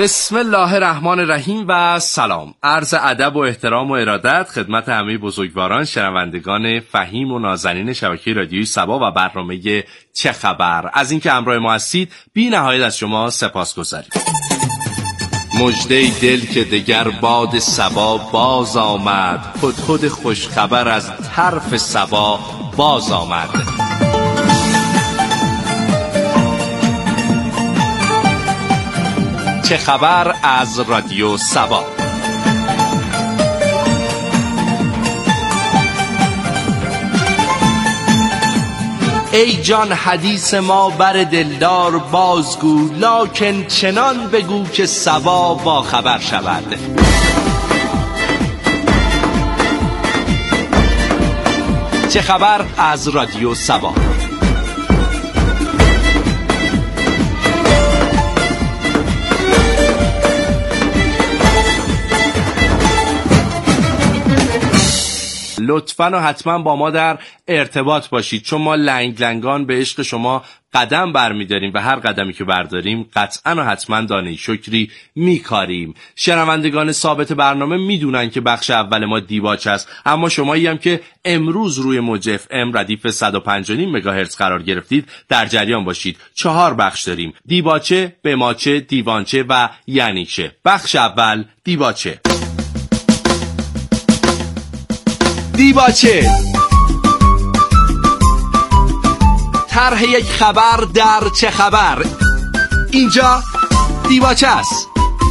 بسم الله الرحمن الرحیم و سلام. عرض ادب و احترام و ارادت خدمت همه بزرگواران شنوندگان فهیم و نازنین شبکه رادیویی صبا و برنامه چه خبر. از اینکه همراه ما هستید بی نهایت از شما سپاسگزاریم. مژده دل که دگر باد صبا باز آمد، هدهد خوش خبر از طرف صبا باز آمد. چه خبر از رادیو صبا. ای جان حدیث ما بر دلدار بازگو، لکن چنان بگو که صبا با خبر شود. چه خبر از رادیو صبا. لطفاً و حتما با ما در ارتباط باشید، چون ما لنگ لنگان به عشق شما قدم برمیداریم و هر قدمی که برداریم قطعاً و حتما دانه شکری میکاریم. شنوندگان ثابت برنامه میدونن که بخش اول ما دیباچه است، اما شمایی هم که امروز روی موج اف ام ردیف 105.5 مگاهرتز قرار گرفتید در جریان باشید. 4 بخش داریم: دیباچه، بماچه، دیوانچه و یعنیچه. بخش اول دیباچه. دیباچه، طرح یک خبر در چه خبر. اینجا دیباچه است.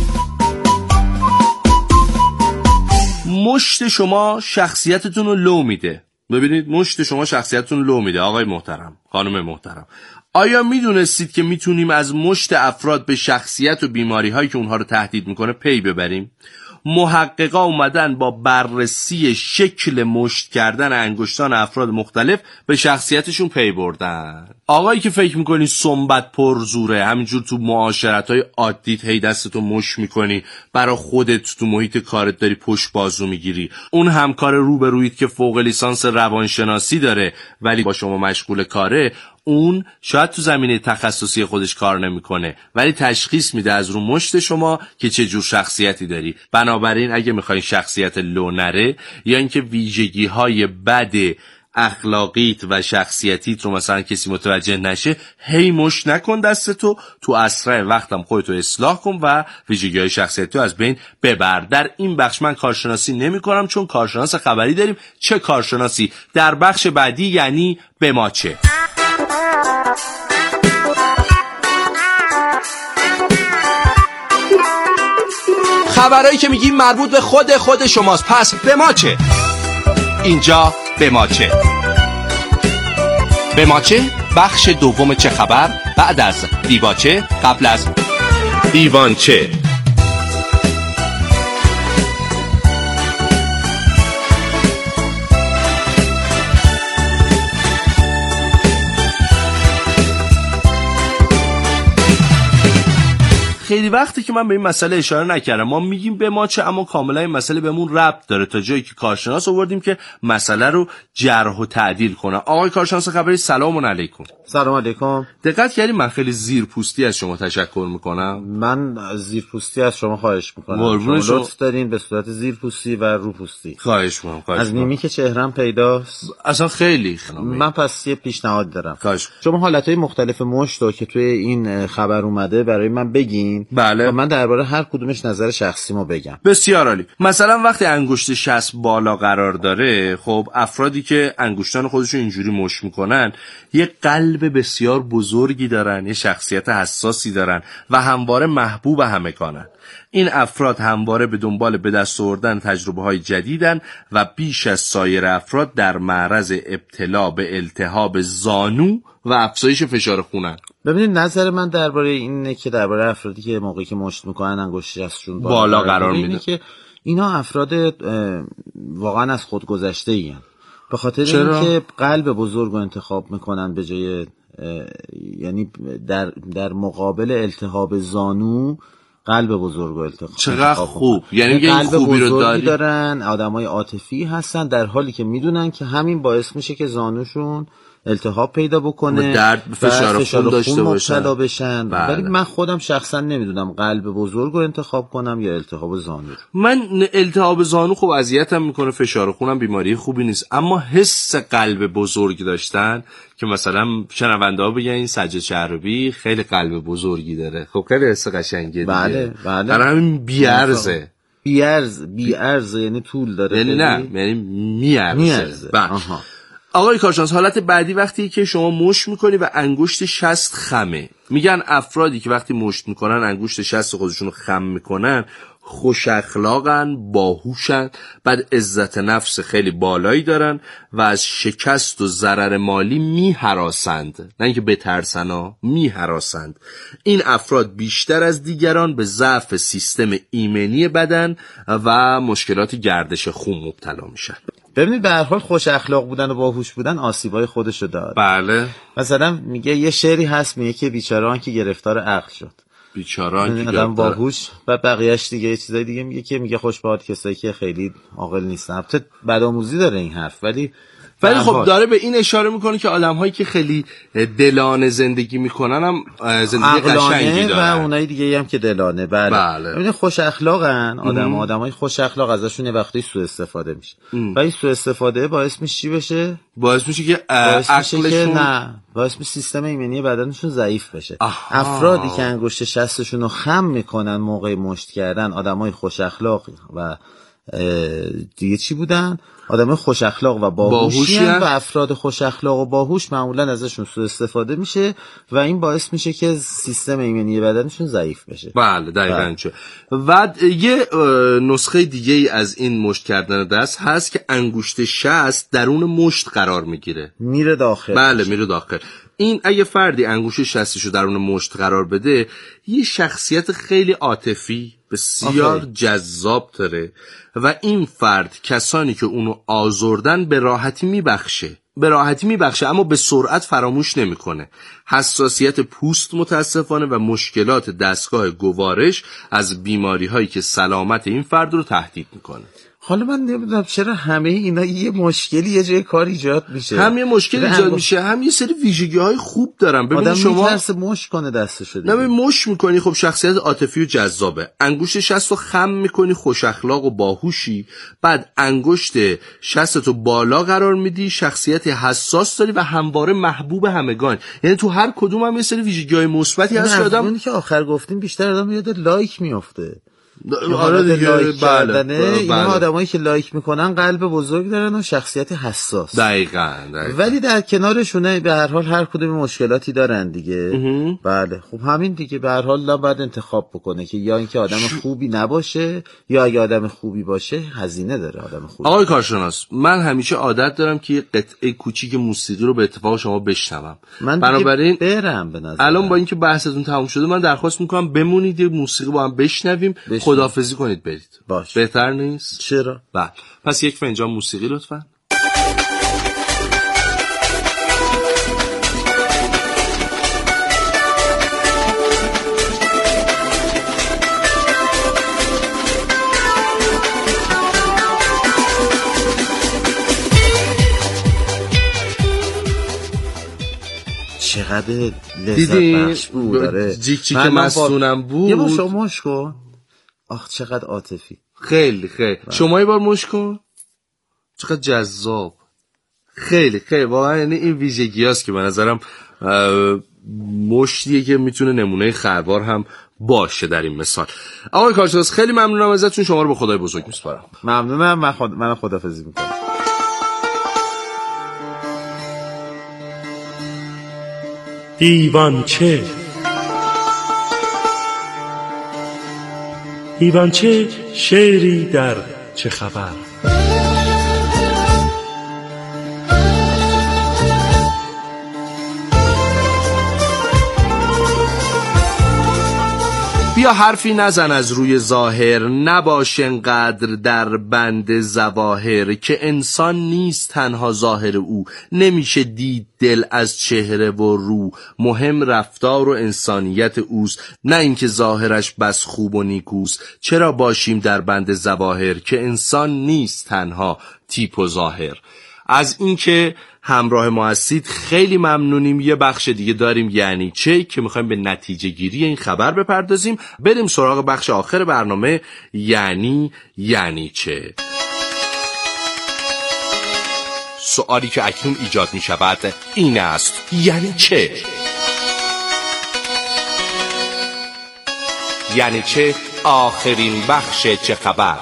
مشت شما شخصیتتون رو لو میده. ببینید، مشت شما شخصیتتون رو لو میده. آقای محترم، خانم محترم، آیا میدونستید که میتونیم از مشت افراد به شخصیت و بیماری هایی که اونها رو تهدید میکنه پی ببریم؟ محققا اومدن با بررسی شکل مشت کردن انگشتان افراد مختلف به شخصیتشون پی بردن. آقایی که فکر میکنی سنبت پر زوره، همینجور تو معاشرت‌های عادیت هی دستتو مشت میکنی، برا خودت تو محیط کارت داری پشت بازو میگیری، اون همکار روبرویت که فوق لیسانس روانشناسی داره ولی با شما مشغول کاره، اون شاید تو زمینه تخصصی خودش کار نمیکنه ولی تشخیص میده از رو مشت شما که چه جور شخصیتی داری. بنابراین اگه میخواین شخصیت لو نره یا اینکه ویژگی‌های بد اخلاقیت و شخصیتیت رو مثلا کسی متوجه نشه، هی مشت نکن دستتو، تو اسرع وقتم خودتو اصلاح کن و ویژگی‌های شخصیتیتو از بین ببر. در این بخش من کارشناسی نمی‌کنم چون کارشناس خبری داریم. چه کارشناسی؟ در بخش بعدی، یعنی بماچه. خبرایی که میگیم مربوط به خود شماست، پس بماچه. اینجا بماچه. بماچه بخش دوم چه خبر، بعد از دیباچه، قبل از دیوانچه. خیلی وقتی که من به این مسئله اشاره نکردم. ما میگیم بماچه اما کاملا این مسئله بهمون ربط داره، تا جایی که کارشناس آوردیم که مسئله رو جرح و تعدیل کنه. آقای کارشناس خبری، سلام علیکم. سلام علیکم. دقت کردید من خیلی زیرپوستی از شما تشکر میکنم. من زیرپوستی از شما خواهش میکنم. شما لطف دارین به صورت زیرپوستی و روپوستی. خواهش میکنم. از نیمی که چهرم پیداست اصلا خیلی من پس یه پیشنهاد دارم. خواهش. شما حالتهای مختلف مشت رو که توی این خبر اومده برای من بگین. بله. و من درباره هر کدومش نظر شخصیمو بگم. بسیار عالی. مثلا وقتی انگشت 60 بالا قرار داره، خب افرادی که انگشتان خودشون اینجوری مشت میکنن یه قلب بسیار بزرگی دارن، یه شخصیت حساسی دارن و همواره محبوب همگانن. این افراد همواره به دنبال به دست آوردن تجربه‌های جدیدن و بیش از سایر افراد در معرض ابتلا به التهاب زانو و افزایش فشار خونن. ببینید، نظر من درباره اینه که درباره افرادی که موقعی که مشت میکنن انگشت دستشون بالا قرار میده، که اینا افراد واقعا از خود گذشته این، به خاطر اینکه قلب بزرگ رو انتخاب میکنن به جای یعنی در مقابل التهاب زانو قلب بزرگ و التهاب. چقدر خوب، یعنی قلب خوبی رو دارن، آدمای عاطفی هستن، در حالی که میدونن که همین باعث میشه که زانوشون التهاب پیدا بکنه، درد، فشار خون داشته باشن. ولی من خودم شخصا نمیدونم قلب بزرگ رو انتخاب کنم یا التهاب زانو. من التهاب زانو خب اذیتم میکنه، فشار خونم بیماری خوبی نیست، اما حس قلب بزرگ داشتن که مثلا شنونده ها بگن این سجاد شهرابی خیلی قلب بزرگی داره، خب خیلی حس قشنگه. بله در همین بیارزه یعنی طول داره، یعنی نه یعنی میارزه. آقای کارشناس، حالت بعدی وقتی که شما مشت میکنی و انگشت شست خمه. میگن افرادی که وقتی مشت میکنن انگشت شست خودشون رو خم میکنن خوش اخلاقن، باهوشن، بعد عزت نفس خیلی بالایی دارن و از شکست و ضرر مالی میهراسند، نه اینکه بترسن ها، میهراسند. این افراد بیشتر از دیگران به ضعف سیستم ایمنی بدن و مشکلات گردش خون مبتلا میشن. ببینید به هر حال خوش اخلاق بودن و باهوش بودن آسیبای خودشو داره. بله. مثلا میگه یه شعری هست میگه که بیچاره‌ان که گرفتار عقل شد، بیچاره‌ان که آدم باهوش و بقیه‌اش دیگه یه چیزای دیگه میگه خوش به حال کسایی که خیلی عاقل نیستن. البته بدآموزی داره این حرف، ولی خب داره به این اشاره میکنه که آدم‌هایی که خیلی دلانه زندگی میکنن هم زندگی قشنگی دارن و اونایی دیگه هم که دلانه. بله. ببین خوش اخلاقن آدمای خوش اخلاق ازشون یه وقتی سوء استفاده میشه و این سوء استفاده باعث میشه چی بشه؟ باعث میشه که عقلشون باعث میشه سیستم ایمنی بدنشون ضعیف بشه. افرادی که انگشت شستشون رو خم میکنن موقع مشت کردن آدمای خوش اخلاق و دیگه چی بودن؟ آدمای خوش اخلاق و باهوشی و افراد خوش اخلاق و باهوش معمولا ازشون سوء استفاده میشه و این باعث میشه که سیستم ایمنی بدنشون ضعیف بشه. بله دقیقاً چه. و یه نسخه دیگه ای از این مشت کردن دست هست که انگشت شست درون مشت قرار میگیره، میره داخل. بله میره داخل. این اگه فردی انگشت شستشو درون مشت قرار بده یه شخصیت خیلی عاطفی بسیار جذاب داره و این فرد کسانی که اونو آزردن به راحتی میبخشه اما به سرعت فراموش نمیکنه. حساسیت پوست متاسفانه و مشکلات دستگاه گوارش از بیماری هایی که سلامت این فرد رو تهدید میکنه. حالا من نمیدونم چرا همه اینا یه مشکلی یه جای کار ایجاد میشه، هم یه مشکل ایجاد میشه، هم یه سری ویژگی های خوب دارن. ببین شما میترسه مشت کنه دستشو دیگه. نه مشت میکنی خب شخصیت عاطفی و جذابه، انگشت شستو خم میکنی خوش اخلاق و باهوشی، بعد انگشت شستو بالا قرار میدی شخصیت حساس داری و همواره محبوب همگان. یعنی تو هر کدوم هم یه سری ویژگی های مثبتی هست. آدم که آخر گفتیم بیشتر آدم یاد لایک میافته. آره دیگه. بله. اینا آدمایی که لایک میکنن قلب بزرگ دارن و شخصیت حساس. دقیقاً. ولی در کنارشونه به هر حال هر کدوم مشکلاتی دارن دیگه. بله خب همین دیگه به هر حال باید انتخاب بکنه که یا اینکه آدم خوبی نباشه یا اگه آدم خوبی باشه هزینه داره آدم خوبی. آقای کارشناس من همیشه عادت دارم که یه قطعه کوچیک موسیقی رو به اتفاق شما بشنوم. بنابراین برم به نظر الان با اینکه بحثتون تموم شده من درخواست میکنم بمونید یه موسیقی با هم بشنویم. خداحافظی کنید برید. باش. بهتر نیست؟ چرا؟ بله. پس یک فنجان موسیقی لطفاً. چقدر لذت بخش بود. داره جیک جیک مستونم بود. یه بار شما مشت کن. آخ چقدر عاطفی. خیلی شما یه بار مشت کن. چقدر جذاب. خیلی واقعا یعنی این ویژگی هست که به نظرم مشتیه که میتونه نمونه خروار هم باشه در این مثال. آقای کارشناس خیلی ممنونم ازتون. شما رو به خدای بزرگ میسپارم. ممنونم. من خداحافظی میکنم. دیوانچه شعری در چه خبر. بیا حرفی نزن از روی ظاهر، نباش انقدر در بند ظواهر، که انسان نیست تنها ظاهر او، نمیشه دید دل از چهره و رو، مهم رفتار و انسانیت اوست، نه اینکه ظاهرش بس خوب و نیکوست. چرا باشیم در بند ظواهر، که انسان نیست تنها تیپ و ظاهر. از اینکه همراه ما هستید خیلی ممنونیم. یه بخش دیگه داریم یعنی چه که میخوایم به نتیجه گیری این خبر بپردازیم. بریم سراغ بخش آخر برنامه یعنی چه. سوالی که اکنون ایجاد می شود این است: یعنی چه؟ یعنی چه آخرین بخش چه خبر؟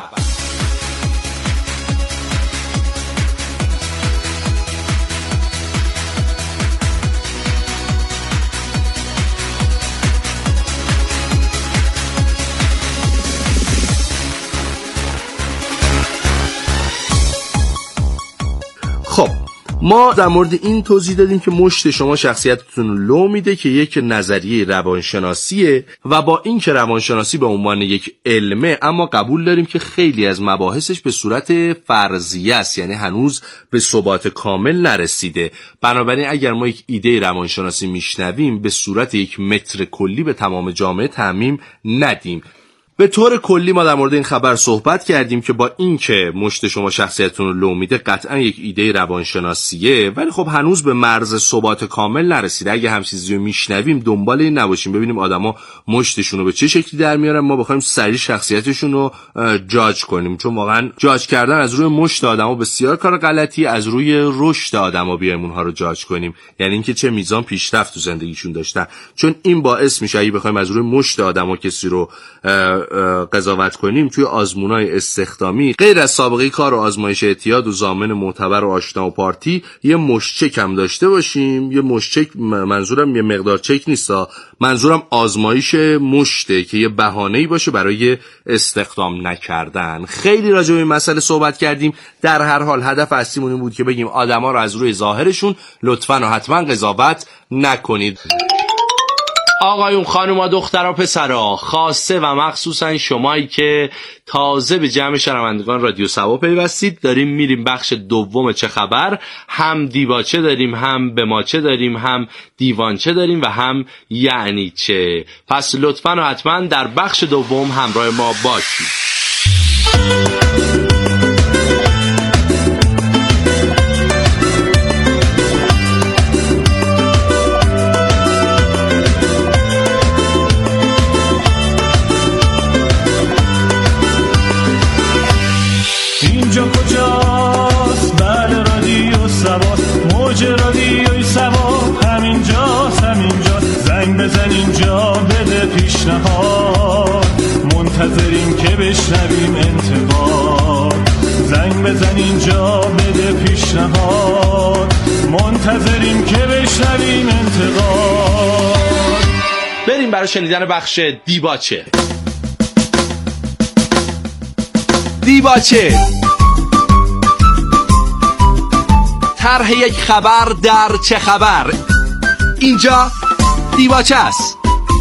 خب ما در مورد این توضیح دادیم که مشت شما شخصیتتون رو لو میده که یک نظریه روانشناسیه و با این که روانشناسی به عنوان یک علمه، اما قبول داریم که خیلی از مباحثش به صورت فرضیه است، یعنی هنوز به ثبات کامل نرسیده. بنابراین اگر ما یک ایده روانشناسی میشنویم به صورت یک متر کلی به تمام جامعه تعمیم ندیم. به طور کلی ما در مورد این خبر صحبت کردیم که با این که مشت شما شخصیتتون رو لو میده قطعا یک ایده روانشناسیه، ولی خب هنوز به مرز ثبات کامل نرسیده. اگه هم چیزی رو میشنویم دنبال این نباشیم ببینیم آدما مشتشون رو به چه شکلی در میارن، ما بخوایم سریع شخصیتشون رو جاج کنیم، چون واقعا جاج کردن از روی مشت آدما بسیار کار غلطی، از روی رشد آدما بیایم اونها رو جاج کنیم، یعنی اینکه چه میزان پیشرفت تو زندگیشون داشتن، چون این باعث میشه اگه بخوایم از روی مشت آدما کسی رو قضاوت کنیم توی آزمونای استخدامی غیر از سابقه کار و آزمایش اعتیاد و ضامن معتبر و آشنا و پارتی یه مشت چک هم داشته باشیم. یه مشت چک منظورم یه مقدار چک نیستا، منظورم آزمایش مشته که یه بهانه‌ای باشه برای استخدام نکردن. خیلی راجع به این مسئله صحبت کردیم. در هر حال هدف اصلیمون این بود که بگیم آدما رو از روی ظاهرشون لطفاً و حتما قضاوت نکنید. آقایون، خانوما، دخترها، پسرها، خاصه و مخصوصا شمایی که تازه به جمع شنوندگان رادیو سبا پیوستید، داریم میریم بخش دوم چه خبر. هم دیباچه داریم، هم به ما چه داریم، هم دیوانچه داریم و هم یعنی چه. پس لطفاً و حتما در بخش دوم همراه ما باشید. اینجا کجاست؟ بله رادیو سباست، موج رادیوی سبا همینجاست. زنگ بزن اینجا بده پیشنهاد، منتظریم که بشنویم انتقاد. زنگ بزن اینجا بده پیشنهاد، منتظریم که بشنویم انتقاد. بریم برای شنیدن بخش دیباچه. دیباچه، طرح یک خبر در چه خبر. اینجا دیباچه است.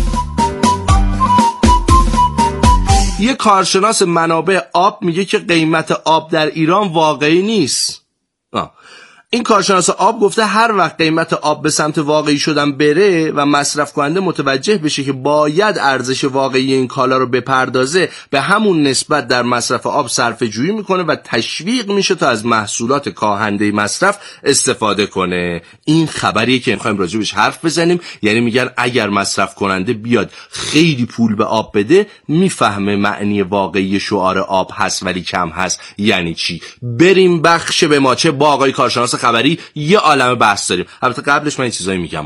یک کارشناس منابع آب میگه که قیمت آب در ایران واقعی نیست. این کارشناس آب گفته هر وقت قیمت آب به سمت واقعی شدن بره و مصرف کننده متوجه بشه که باید ارزش واقعی این کالا رو بپردازه، به همون نسبت در مصرف آب صرفه جویی میکنه و تشویق میشه تا از محصولات کاهنده مصرف استفاده کنه. این خبریه که میخوایم راجبش حرف بزنیم. یعنی میگن اگر مصرف کننده بیاد خیلی پول به آب بده، میفهمه معنی واقعی شعار آب هست ولی کم هست یعنی چی. بریم بخش به ماچه با آقای کارشناس خبری یه عالمه بحث داریم. البته قبلش من این چیزایی میگم.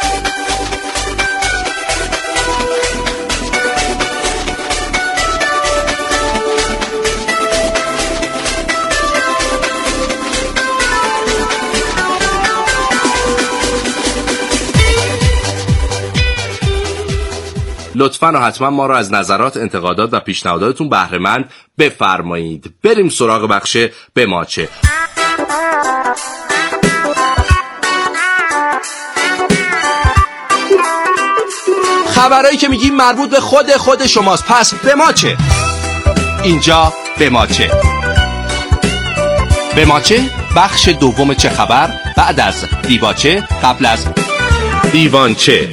لطفاً و حتما ما رو از نظرات، انتقادات و پیشنهاداتتون بهره مند بفرمایید. بریم سراغ بخش به ماچه. خبرایی که میگیم مربوط به خود شماست، پس به ما چه؟ اینجا به ما چه؟ به ما چه؟ بخش دوم چه خبر بعد از دیباچه، قبل از دیوانچه.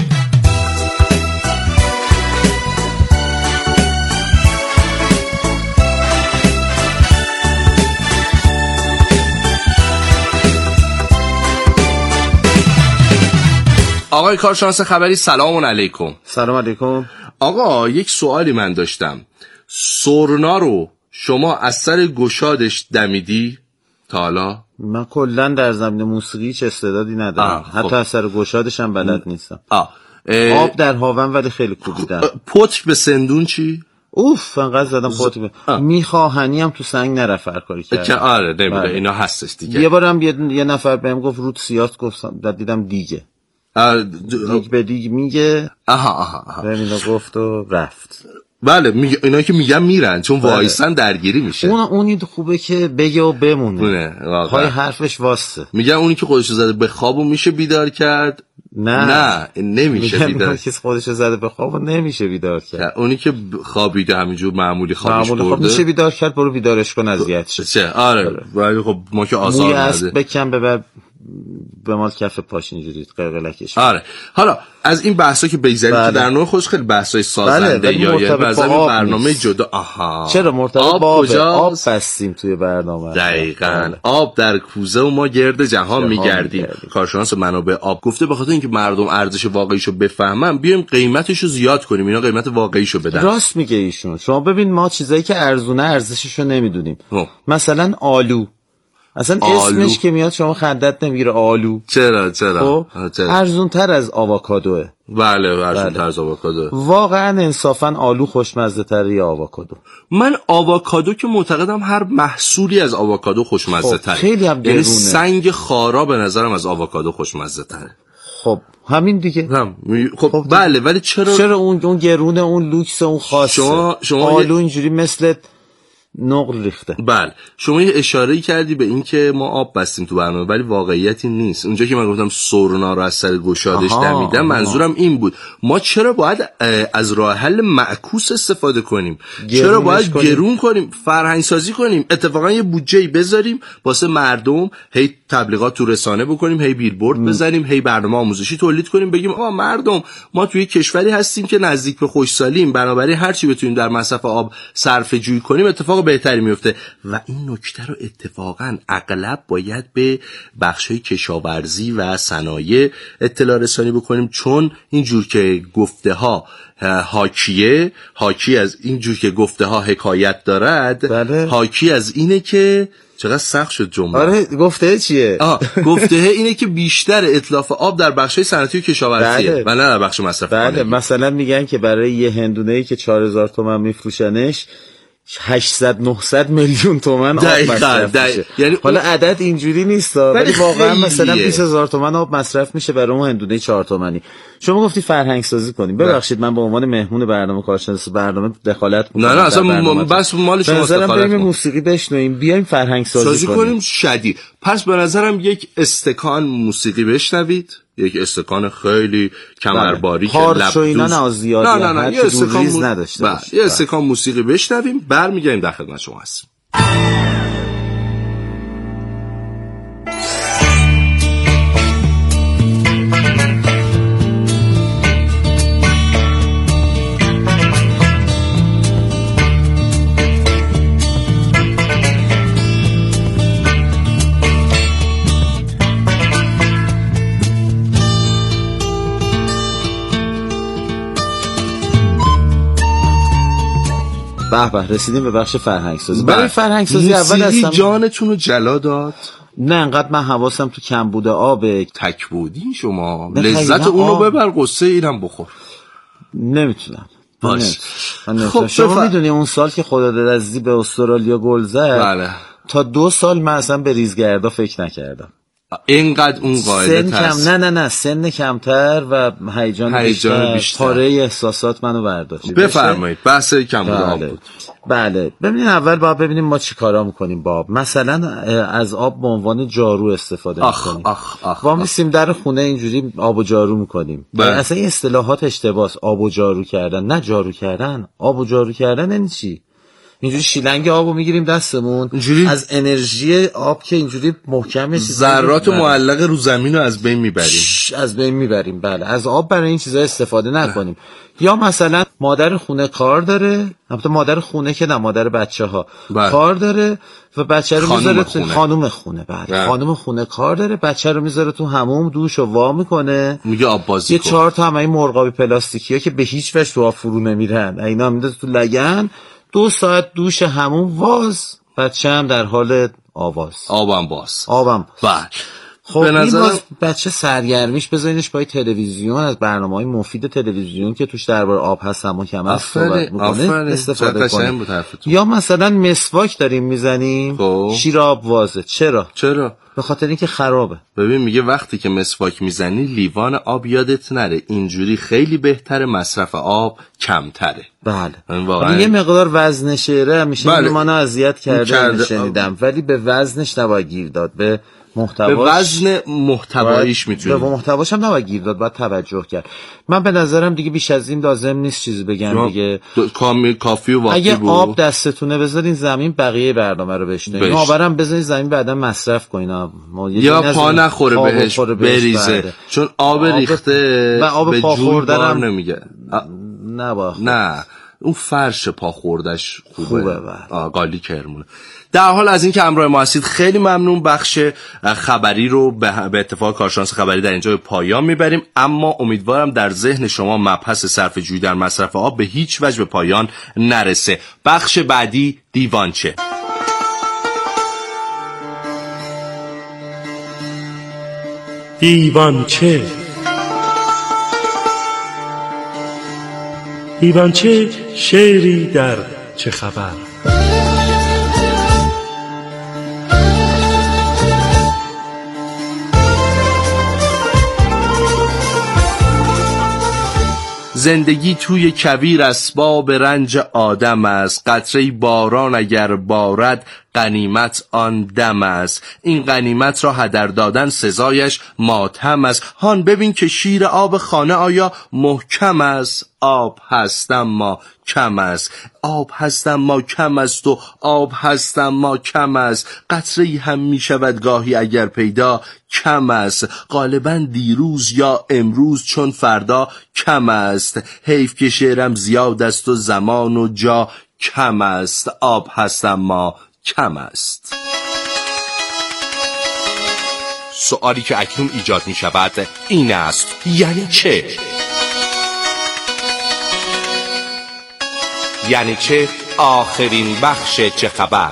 آقای کارشناس خبری سلام علیکم. سلام علیکم. آقا یک سوالی من داشتم. سورنا رو شما از سر گشادش دمیدی تا حالا؟ من کلا در زمین موسیقی هیچ استعدادی ندارم. حتی از سر گشادش هم بلد نیستم. آب در هاون ولی خیلی کوبیدم. پتک به سندون چی؟ اوف انقدر زدم پتک میخواهنی هم تو سنگ نرفت هر کاری کرد. آره نمیده اینا هستش دیگه. یه بارم یه نفر بهم گفت رود سیاست، گفتم دیدم دیگه دیگ به دیگ میگه. ببین گفت و رفت. بله اینا که میگن میرن چون وایسن درگیری میشه. اونی خوبه که بگه و بمونه. پای حرفش واسه. میگن اونی که خودشو زده به خوابو میشه بیدار کرد. نه نمیشه بیدار. کسی خودشو زده به خوابو نمیشه بیدار کرد. اونی که خوابیده همینجور معمولی خوابش برده میشه بیدار کرد. برو بیدارش کن اذیت شه. آره ولی خب ما که آزار نده. بکن ببر به مال کف پاش اینجوری قلقلکش. آره حالا از این بحثا که بگذاریم که در نوع خودش خیلی بحثای سازنده یا مثلا برنامه جدا. چرا مرتبط با آب بستیم توی برنامه؟ دقیقاً آب در کوزه و ما گرد جهان میگردیم. کارشناس منابع آب گفته به خاطر اینکه مردم ارزش واقعیشو بفهمن بیایم قیمتشو زیاد کنیم، اینا قیمت واقعیشو بدن. راست میگه ایشون. شما ببین ما چیزایی که ارزونه ارزششو نمیدونیم. مثلا آلو اصلا اسمش که میاد شما خندت نمیگیره آلو. چرا؟ خب ارزون تر از آووکادوه. بله ارزون تر از آووکادو. واقعا انصافا آلو خوشمزه تر یا آووکادو؟ من آووکادو که معتقدم هر محصولی از آووکادو خوشمزه تره. خیلی هم گرونه. یعنی سنگ خارا به نظرم از آووکادو خوشمزه تره. خب همین دیگه. خب بله ولی چرا اون گرونه، اون لوکس، اون خاصه؟ شما آلو اینجوری مثل نقل ریخته. بله شما یه اشاره‌ای کردی به این که ما آب بستیم تو برنامه ولی واقعیتی نیست. اونجا که من گفتم سورنا رو از سر گشادش دمیدم منظورم این بود ما چرا باید از راه حل معکوس استفاده کنیم؟ چرا باید گرون کنیم؟ فرهنگ سازی کنیم. اتفاقا یه بودجه‌ای بذاریم واسه مردم، هی تبلیغات تو رسانه بکنیم، هی بیلبورد بزنیم، هی برنامه آموزشی تولید کنیم، بگیم آقا مردم ما توی کشوری هستیم که نزدیک به خشکسالیم، بنابراین هر چی بتونیم در مصرف آب صرفه جویی کنیم اتفاق بهتری میفته. و این نکته رو اتفاقا اغلب باید به بخشای کشاورزی و صنایع اطلاع رسانی بکنیم، چون اینجور که گفته ها حاکی از اینجور که گفته ها حکایت دارد. بله. حاکی از اینه که چقدر سخت شد جمله. آره گفته چیه؟ گفته اینه که بیشتر اتلاف آب در بخشای صنعتی و کشاورزیه و نه در بخش مصرف خانگی. بله مثلا میگن که برای یه هندونه‌ای که 4000 تومان میفروشنش 800-900 میلیون تومان آب مصرف میشه. یعنی حالا عدد اینجوری نیست ولی واقعا مثلا 20000 تومان آب مصرف میشه برای اون هندونه 4 تومانی. شما گفتی فرهنگ سازی کنیم. ببخشید من به عنوان مهمون برنامه کارشناس برنامه دخالت میکنم. نه اصلا بس مال شما دخالت. بریم موسیقی بشنویم، بیایم فرهنگ سازی کنیم. شدید. پس به نظرم یک استکان موسیقی بشنوید، یک استکان خیلی کمرباری که لب دوز. نه یه استکان نداشته باشه. یه استکان موسیقی بشنویم برمیگردیم در خدمت شما هستیم. به رسیدیم به بخش فرهنگ سازی. برای فرهنگ سازی اول هستم جانتون رو جلا داد. نه انقدر من حواسم تو کمبود آب. تک بودین شما لذت اونو ببر، قصه اینم بخور. نمیتونم. خب شما میدونی اون سال که خداداد عزیزی به استرالیا گل زد، بله. تا 2 سال من اصلا به ریزگردا فکر نکردم. اینقدر اون قاعده هست. نه سن کمتر و هیجان بیشتر. پاره احساسات منو برداشت. بفرمایید بحث کمبود آب بود. بله ببینید اول باید ببینیم ما چی کارا میکنیم با آب. مثلا از آب به عنوان جارو استفاده میکنیم. ما میسیم در خونه اینجوری آب و جارو میکنیم. اصلا این اصطلاحات اشتباهه. آب و جارو کردن، نه جارو کردن. آب و جارو کردن یعنی چی؟ اینجوری شیلنگ آبو میگیریم دستمون اینجوری از انرژی آب که اینجوری محکمه ذرات معلق رو زمین رو از بین میبریم. بله از آب برای این چیزا استفاده نکنیم. یا مثلا مادر خونه کار داره، البته مادر خونه که نه، مادر بچه‌ها کار داره و بچه رو میذاره تو خانم خونه. بله خانم خونه کار داره، بچه رو میذاره تو حموم، دوشو وا میکنه، میگه آب بازی کن. 4 تا همین مرغابی پلاستیکیه که به هیچ وجه تو آب فرو نمیرن، اینا میذاره تو لگن، 2 ساعت دوش حموم واز، بچه هم در حال آواز، آبم باز. بله. خب این بچه سرگرمیش بذارینش پای تلویزیون، از برنامه‌های مفید تلویزیون که توش درباره آب هست اما کم از صحبت میکنه استفاده کنه. یا مثلا مسواک داریم میزنیم، شیر آب وازه. چرا؟ به خاطر اینکه خرابه. ببین میگه وقتی که مسواک میزنی لیوان آب یادت نره، اینجوری خیلی بهتره، مصرف آب کمتره. بله یه مقدار وزن شعره میشه منو اذیت کرده شنیدم، ولی به وزنش نباید گیر داد، به وزن محتواییش میتونی، به محتواش هم نباید گیر داد، باید توجه کرد. من به نظرم دیگه بیش از این لازم نیست چیزی بگم دیگه، کافی و وقتی اگه آب دستتونه بذارین زمین، بقیه برنامه رو بشنوین. آبرم بذارین زمین بعدا مصرف کنین، یا پا نخوره بهش بریزه، چون آب ریخته و آب به پا جوی بار نمیگه. نه اون فرش پا خوردش خوبه. قالی کرمونه. در حال از این که همراه ما هستید خیلی ممنون. بخش خبری رو به اتفاق کارشناس خبری در اینجا به پایان میبریم، اما امیدوارم در ذهن شما مبحث صرفه‌جویی در مصرف آب به هیچ وجه به پایان نرسه. بخش بعدی دیوانچه. دیوانچه شعری در چه خبر. زندگی توی کویر اسباب رنج آدم است، قطره باران اگر بارد غنیمت آن دم است. این غنیمت را هدر دادن سزایش ماتم است. هان ببین که شیر آب خانه آیا محکم است. آب هستم ما کم است، آب هستم ما کم است و آب هستم ما کم است. قطره‌ای هم می شود گاهی اگر پیدا کم است. غالبا دیروز یا امروز چون فردا کم است. حیف که شعرم زیاد است و زمان و جا کم است. آب هستم ما کم است. سؤالی که اکنون ایجاد می شود این است، یعنی چه؟ یعنی چه آخرین بخش چه خبر؟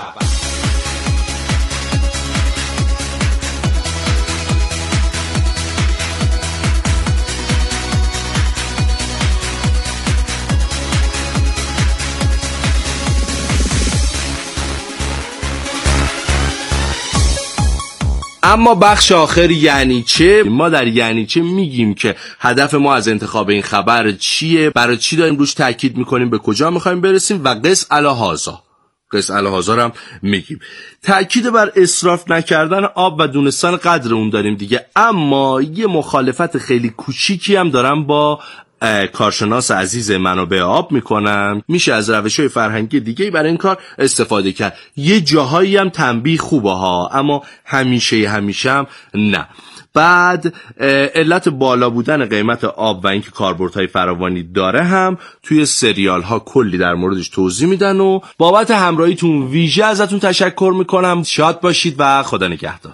اما بخش آخر یعنی چه؟ ما در یعنی چه میگیم که هدف ما از انتخاب این خبر چیه، برای چی داریم روش تاکید میکنیم، به کجا میخوایم برسیم و قس الهازا هم میگیم. تاکید بر اسراف نکردن آب و دونستن قدر اون داریم دیگه. اما یه مخالفت خیلی کوچیکی هم دارم با کارشناس عزیز منابع آب میکنم. میشه از روش‌های فرهنگی دیگه برای این کار استفاده کرد. یه جاهایی هم تنبیه خوبه ها، اما همیشه هم نه. بعد علت بالا بودن قیمت آب و اینکه کاربردهای فراوانی داره هم توی سریال ها کلی در موردش توضیح میدن و بابت همراهیتون ویژه ازتون تشکر میکنم. شاد باشید و خدا نگهدار.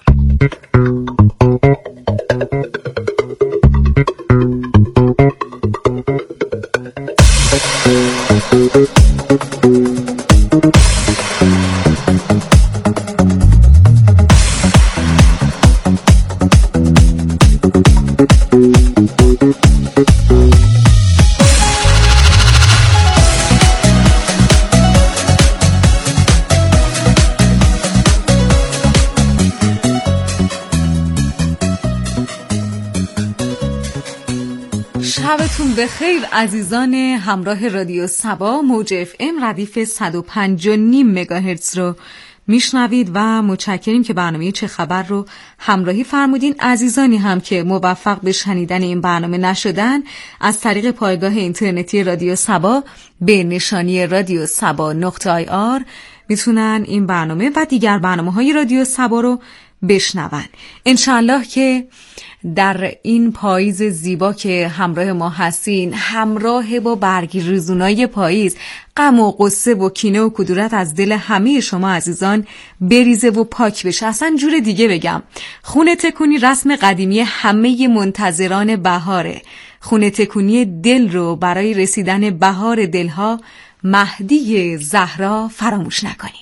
شبتون بخیر عزیزان همراه رادیو سبا. موج FM ردیف 105.5 مگاهرتز رو میشنوید و متشکریم که برنامه چه خبر رو همراهی فرمودین. عزیزانی هم که موفق به شنیدن این برنامه نشدن، از طریق پایگاه اینترنتی رادیو سبا به نشانی radiosaba.ir میتونن این برنامه و دیگر برنامه‌های رادیو سبا رو بشنون. انشالله که در این پاییز زیبا که همراه ما هستین، همراه با برگریزونای پاییز، غم و غصه و کینه و کدورت از دل همه شما عزیزان بریزه و پاک بشه. اصلا جور دیگه بگم، خونه تکونی رسم قدیمی همه منتظران بهاره. خونه تکونی دل رو برای رسیدن بهار دلها، مهدی زهرا فراموش نکنیم.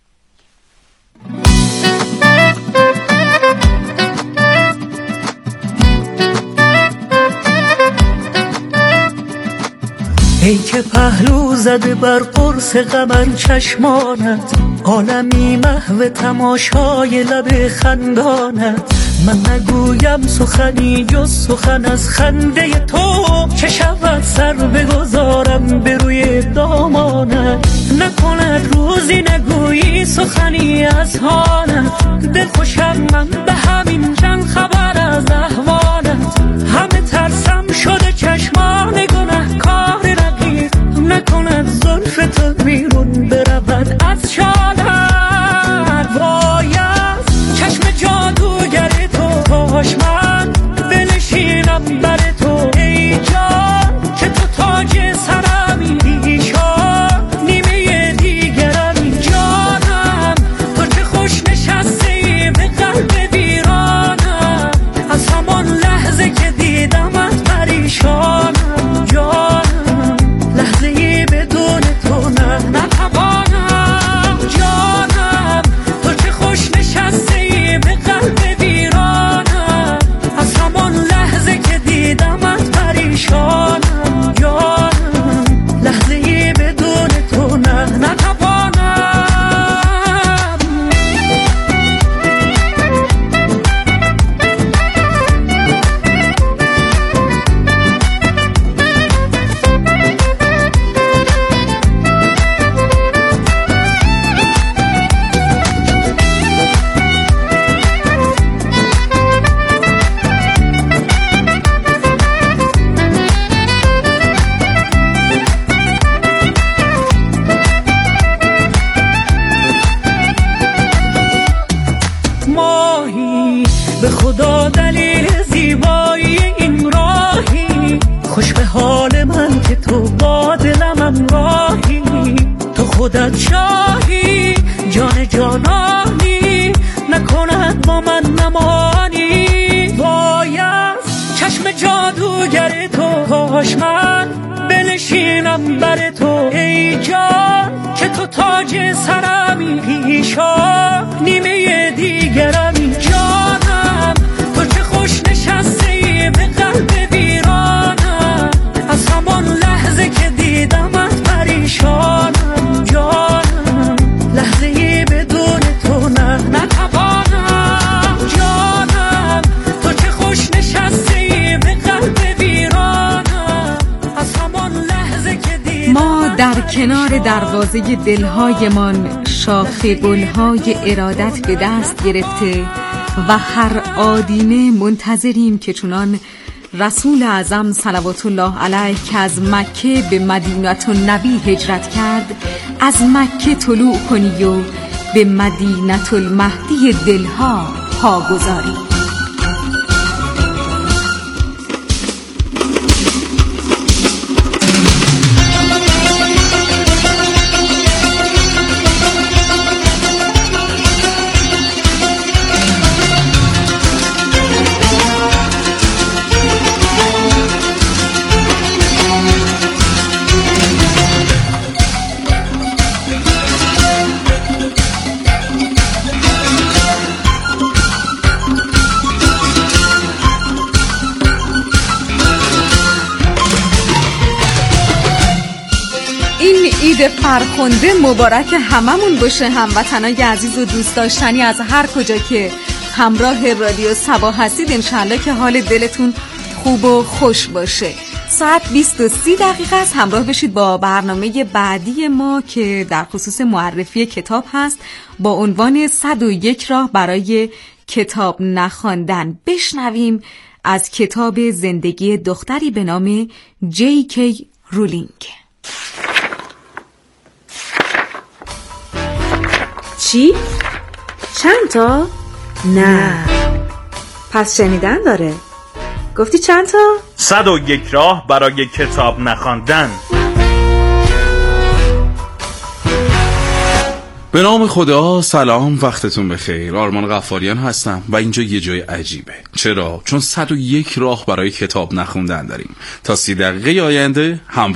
ای که پهلو زده بر قرص قمر چشمانت، عالمی محو تماشای لب خندانت. من نگویم سخنی جز سخن از خنده تو، چه شود سر بگذارم به روی دامانت. نکند روزی نگویی سخنی از حالت، دل خوشم من به همین چند خبر از احوالت. همه ترسم شده چشمان گناه کار رقیق، نکند زلف تو بیرون برود از شالت. وای از چشم جادوگر تو، کاش من بنشینم بر تو ای جان، که تو تاج سرمی پیشان نیمه دیگرمی. جانم تو چه خوش نشستی به قلب ویرانم، از همان لحظه که دیدمت پریشانم. جانم لحظه‌ای بدون تو نتوانم. جانم تو چه خوش نشستی به قلب ویرانم، از همان لحظه که دیدمت پریشانم. جانم لحظه‌ای بدون تو نتوانم. به خدا دلیل زیبایی این راهی، خوش به حال من که تو با دلم راهی. تو خودت شاهی جان جانانی، نکند با من نمانی. وای از چشم جادوگر تو، کاش من بنشینم بر تو ای جان، که تو تاج سرمی پیشان نیمه دیگرمی. جانم تو چه خوش نشستی به قلب ویرانم، از همان لحظه که دیدمت پریشانم. جانم لحظه‌ای بدون تو نتوانم. جانم تو چه خوش نشستی به قلب ویرانم، از همان لحظه که دیدمت. ما در کنار دروازه دلهایمان شاخ گلهای ارادت به دست گرفته و هر آدینه منتظریم که چنان رسول اعظم صلوات الله علیه که از مکه به مدینه النبی هجرت کرد، از مکه طلوع کنی و به مدینه المهدی دلها پا گذاری. عید فرخنده مبارک هممون باشه. هموطنای عزیز و دوست داشتنی از هر کجا که همراه رادیو سبا هستید، انشالله که حال دلتون خوب و خوش باشه. ساعت 20:30 است. همراه بشید با برنامه بعدی ما که در خصوص معرفی کتاب هست با عنوان 101 راه برای کتاب نخواندن. بشنویم از کتاب زندگی دختری به نام J.K. رولینگ. چی؟ چند تا؟ نه. پس شنیدن داره. گفتی چند تا؟ 101 راه برای کتاب نخواندن. به نام خدا، سلام، وقتتون بخیر. آرمان غفاریان هستم و اینجا یه جای عجیبه. چرا؟ چون 101 راه برای کتاب نخوندن داریم. تا 30 دقیقه آینده همراه